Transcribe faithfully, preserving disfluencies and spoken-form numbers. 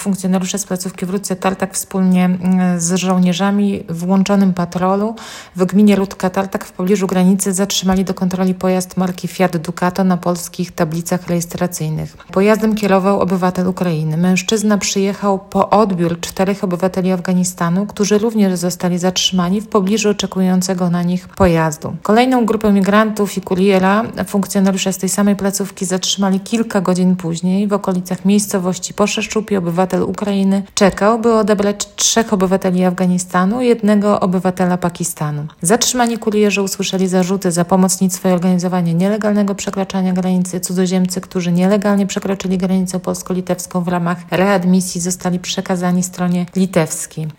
Funkcjonariusze z placówki w Rudce Tartak wspólnie z żołnierzami w łączonym patrolu w gminie Ludka Tartak w pobliżu granicy zatrzymali do kontroli pojazd marki Fiat Ducato na polskich tablicach rejestracyjnych. Pojazdem kierował obywatel Ukrainy. Mężczyzna przyjechał po odbiór czterech obywateli Afganistanu, którzy również zostali zatrzymani w pobliżu oczekującego na nich pojazdu. Kolejną grupę migrantów i kuriera funkcjonariusze z tej samej placówki zatrzymali kilka godzin później w okolicach miejscowości Poszeszczupie. Obywatel Ukrainy czekał, by odebrać trzech obywateli Afganistanu i jednego obywatela Pakistanu. Zatrzymani kurierzy usłyszeli zarzuty za pomocnictwo i organizowanie nielegalnego przekraczania granicy. Cudzoziemcy, którzy nielegalnie przekroczyli granicę polsko-litewską w ramach readmisji, zostali przekazani stronie litewskiej.